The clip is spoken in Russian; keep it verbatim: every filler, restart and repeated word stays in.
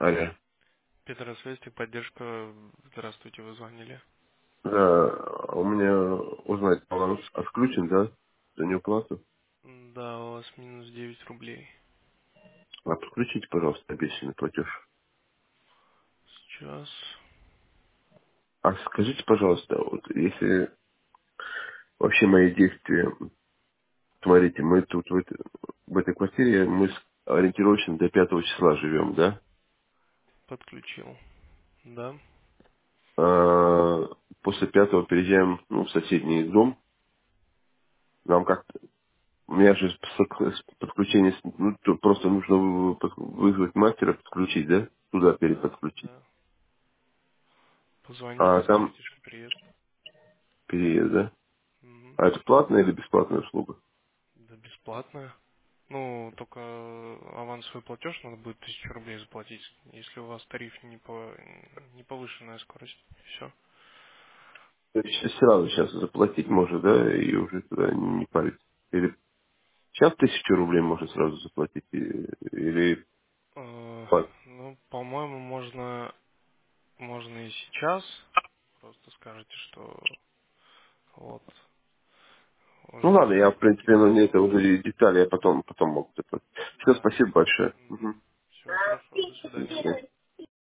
Алло. Петросвязь, поддержка. Здравствуйте, вы звонили. Да, у меня узнать баланс отключен, да? За неуплату. Да, у вас минус девять рублей. А подключите, пожалуйста, обещанный платеж. Сейчас А скажите, пожалуйста, вот если вообще мои действия, смотрите, мы тут в, этой в этой квартире, мы с- ориентировочно до пятого числа живем, да? подключил. Да, А после пятого переезжаем ну, в соседний дом. Нам как-то, у меня же с- с- подключение, с- ну, тут просто нужно вы- вы- вызвать мастера, подключить, да? Туда да, переподключить. да. Позвоните, А там скажите, что приедет. переезд, да? Мгм. А это платная или бесплатная услуга? Да, бесплатно. Ну, только авансовый платеж надо будет тысячу рублей заплатить, если у вас тариф не, по, не повышенная скорость. Все. То есть сейчас сразу сейчас заплатить может, да, и уже туда не парить. Или сейчас тысячу рублей можно сразу заплатить, и- или по- Ну, по-моему, можно, можно и сейчас. Просто скажете, что вот Ну уже ладно, я в заплатите принципе, ну тысячу. не это уже детали, я потом, потом могу заплатить. Все, Да. спасибо большое. Мгм. Всего хорошего, до До свидания. свидания.